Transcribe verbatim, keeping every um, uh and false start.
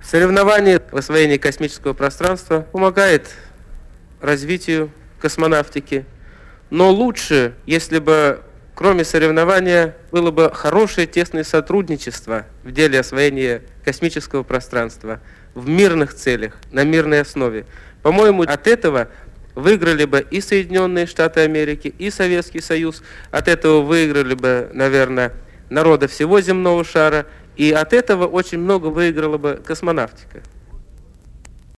Соревнование в освоении космического пространства помогает развитию космонавтики, но лучше, если бы кроме соревнования было бы хорошее тесное сотрудничество в деле освоения космического пространства в мирных целях, на мирной основе. По-моему, от этого выиграли бы и Соединенные Штаты Америки, и Советский Союз, от этого выиграли бы, наверное, народы всего земного шара, и от этого очень много выиграла бы космонавтика.